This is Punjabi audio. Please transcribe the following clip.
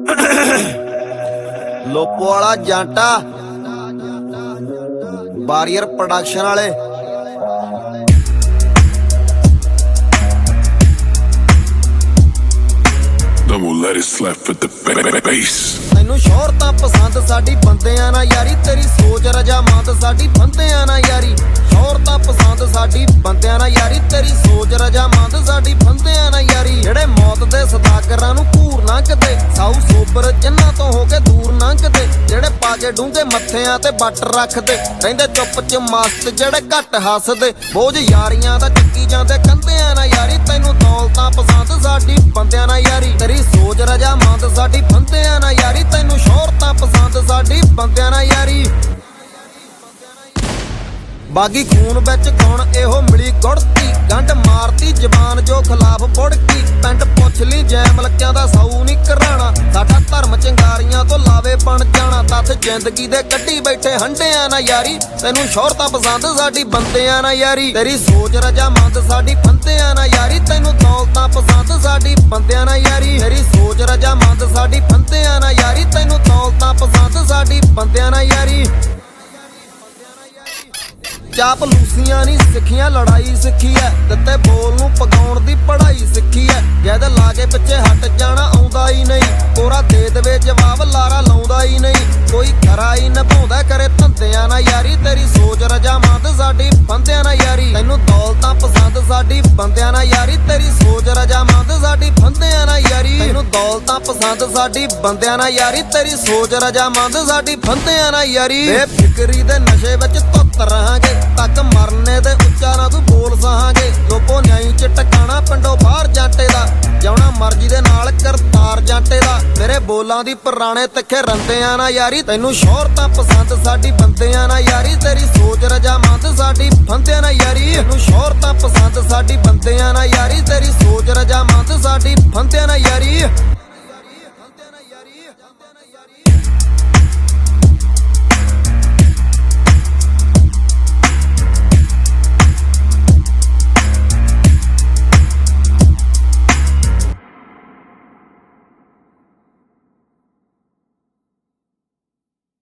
ਲੋਪੋ वाला जांटा बारियर प्रोडक्शन वाले Then we'll let it slap with the bass. ਤੈਨੂੰ ਸ਼ੋਹਰਤਾਂ ਪਸੰਦ ਸਾਡੀ ਬੰਦਿਆਂ ਨਾ ਯਾਰੀ ਤੇਰੀ ਸੋਚ ਰਜਾਮੰਦ ਸਾਡੀ ਬੰਦਿਆਂ ਨਾ ਯਾਰੀ ਸ਼ੋਹਰਤਾਂ ਪਸੰਦ ਸਾਡੀ ਬੰਦਿਆਂ ਨਾ ਯਾਰੀ ਤੇਰੀ ਸੋਚ ਰਜਾਮੰਦ ਸਾਡੀ ਬੰਦਿਆਂ ਨਾ ਯਾਰੀ ਜਿਹੜੇ ਮੌਤ ਦੇ ਸਦਾਗਰਾਂ ਨੂੰ ਘੂਰ ਨਾ ਕਦੇ ਸਾਊ ਸੋਬਰ ਜਿੰਨਾਂ ਤੋਂ ਹੋ ਕੇ ਦੂਰ ਨਾ ਕਦੇ ਜਿਹੜੇ ਪਾ ਕੇ ਡੂੰਘੇ ਮੱਥਿਆਂ ਤੇ ਵੱਟ ਰੱਖਦੇ ਰਹਿੰਦੇ ਚੁੱਪ ਚ ਮਸਤ ਜਿਹੜੇ ਘੱਟ ਹੱਸਦੇ ਬੋਝ ਯਾਰੀਆਂ ਦਾ ਚੱਕੀ ਜਾਂਦੇ ਕੰਧਿਆਂ ਨਾ ਯਾਰੀ ਤੈਨੂੰ ਦੌਲਤਾਂ ਪਸੰਦ ਸਾਡੀ ਬੰਦਿਆਂ ਨਾ ਯਾਰੀ ਤੇਰੀ ਸੋਚ ਰਜਾਮੰਦ ਸਾਡੀ ਬੰਦਿਆਂ ਨਾ ਯਾਰੀ ਤੈਨੂੰ ਸ਼ੋਹਰਤਾਂ ਪਸੰਦ ਸਾਡੀ ਬੰਦਿਆਂ ਨਾ ਯਾਰੀ ਬਾਗੀ ਖੂਨ ਵਿੱਚ ਕੌਣ ਇਹੋ ਮਿਲੀ ਗੁੜਤੀ ਗੰਢ ਮਾਰਤੀ ਜ਼ਬਾਨ ਜੋ ਖਿਲਾਫ ਬੁੜਕੀ ਪਿੰਡ ਪੁੱਛ ਲਈ ਜੈ ਮਲਕਿਆਂ ਦਾ ਸਾਊ ਨਹੀਂ ਘਰਾਣਾ ਸਾਡਾ ਧਰਮ ਚਿੰਗਾਰੀਆਂ ਤੋਂ ਲਾਵੇ ਬਣ ਜਾਣਾ ਤੱਥ ਜ਼ਿੰਦਗੀ ਦੇ ਕੱਢੀ ਬੈਠੇ ਹੰਡਿਆਂ ਨਾ ਯਾਰੀ ਤੈਨੂੰ ਸ਼ੋਹਰਤਾਂ ਪਸੰਦ ਸਾਡੀ ਬੰਦਿਆਂ ਨਾ ਯਾਰੀ ਤੇਰੀ ਸੋਚ ਰਜਾਮੰਦ ਸਾਡੀ ਬੰਦਿਆਂ ਨਾ ਯਾਰੀ ਤੈਨੂੰ ਦੌਲਤਾਂ ਪਸੰਦ ਸਾਡੀ ਬੰਦਿਆਂ ਨਾ ਯਾਰੀ ਤੇਰੀ ਸੋਚ ਰਜਾਮੰਦ ਸਾਡੀ ਬੰਦਿਆਂ ਨਾ ਯਾਰੀ ਤੈਨੂੰ ਦੌਲਤਾਂ ਪਸੰਦ ਸਾਡੀ ਬੰਦਿਆਂ ਨਾ ਯਾਰੀ ਚਾਪਲੂਸੀਆਂ ਨਹੀਂ ਸਿੱਖੀਆਂ ਲੜਾਈ ਸਿੱਖੀ ਐ ਦਿੱਤੇ ਬੋਲ ਨੂੰ ਪਗਾਉਣ ਦੀ ਪੜ੍ਹਾਈ ਸਿੱਖੀ ਐ ਜਦ ਲਾਗੇ ਪਿੱਛੇ ਹਟ ਜਾਣਾ ਆਉਂਦਾ ਹੀ ਨਹੀਂ ਕੋਰਾ ਦੇ ਦੇਵੇ ਜਵਾਬ ਲਾਰਾ ਲਾਉਂਦਾ ਹੀ ਨਹੀਂ ਕੋਈ ਖਰਾ ਹੀ ਨਿਭਾਉਂਦਾ ਕਰੇ ਧੰਦਿਆਂ ਨਾ ਯਾਰੀ ਤੇਰੀ ਸੋਚ ਰਜਾਮੰਦ ਸਾਡੀ ਬੰਦਿਆਂ ਨਾ ਯਾਰੀ ਤੈਨੂੰ ਦੌਲਤਾਂ ਪਸੰਦ ਸਾਡੀ ਬੰਦਿਆਂ ਨਾ ਯਾਰੀ ਤੇਰੀ ਸੋਚ ਰਜਾਮੰਦ ਸਾਡੀ ਬੰਦਿਆਂ ਨਾ ਯਾਰੀ ਤੈਨੂੰ ਦੌਲਤਾਂ ਪਸੰਦ ਸਾਡੀ ਬੰਦਿਆਂ ਨਾ ਯਾਰੀ ਤੇਰੀ ਸੋਚ ਰਜਾਮੰਦ ਸਾਡੀ ਬੰਦਿਆਂ ਨਾ ਯਾਰੀ ਬੇਫਿਕਰੀ ਦੇ ਨਸ਼ੇ ਵਿੱਚ ਧੁੱਤ ਰਹਾਂਗੇ ਤੱਕ ਮਰਨੇ ਤੇ ਉੱਚਾ ਨਾ ਤੂੰ ਬੋਲ ਸਹਾਂਗੇ ਲੋਪੋ ਨਿਆਈ ਚ ਟਿਕਾਣਾ ਪਿੰਡੋਂ ਬਾਹਰ ਜਾਂਟੇ ਦਾ ਜਾਉਣਾ ਮਰਜ਼ੀ ਦੇ ਨਾਲ ਕਰਤਾਰ ਜਾਂਟੇ ਦਾ ਮੇਰੇ ਬੋਲਾਂ ਦੀ ਪੁਰਾਣੇ ਤਿੱਖੇ ਰੰਦਿਆਂ ਨਾ ਯਾਰੀ ਤੈਨੂੰ ਸ਼ੋਹਰਤਾਂ ਪਸੰਦ ਸਾਡੀ ਬੰਦਿਆਂ ਨਾ ਯਾਰੀ ਤੇਰੀ ਸੋਚ ਰਜਾਮੰਦ ਸਾਡੀ ਬੰਦਿਆਂ ਨਾ ਯਾਰੀ ਤੈਨੂੰ ਸ਼ੋਹਰਤਾਂ ਪਸੰਦ ਸਾਡੀ ਬੰਦਿਆਂ ਨਾ ਯਾਰੀ ਤੇਰੀ ਸੋਚ ਰਜਾਮੰਦ ਸਾਡੀ ਬੰਦਿਆਂ ਨਾ ਯਾਰੀ